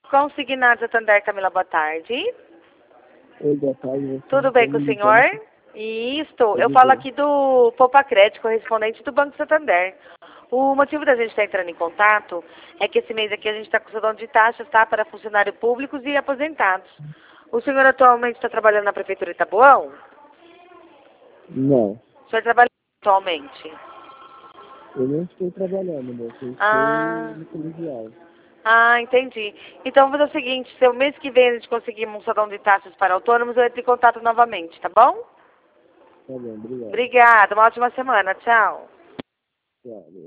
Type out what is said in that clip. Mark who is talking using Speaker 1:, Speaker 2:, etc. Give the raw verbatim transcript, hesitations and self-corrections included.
Speaker 1: Consignado Santander, Camila, boa tarde.
Speaker 2: Oi, boa tarde.
Speaker 1: Tudo bem com o senhor? Isto, eu falo aqui do Poupa Crédito, correspondente do Banco Santander. O motivo da gente estar entrando em contato é que esse mês aqui a gente está com salão de taxas, tá? Para funcionários públicos e aposentados. O senhor atualmente está trabalhando na Prefeitura de Taboão?
Speaker 2: Não,
Speaker 1: O senhor trabalha atualmente?
Speaker 2: eu não estou trabalhando, moça. Eu estou
Speaker 1: Ah.
Speaker 2: no colegial.
Speaker 1: Ah, entendi. Então, vou fazer o seguinte, se o mês que vem a gente conseguir um salão de taxas para autônomos, eu entro em contato novamente, tá bom?
Speaker 2: Tá bom, obrigado.
Speaker 1: Obrigada, uma ótima semana. Tchau.
Speaker 2: Tchau.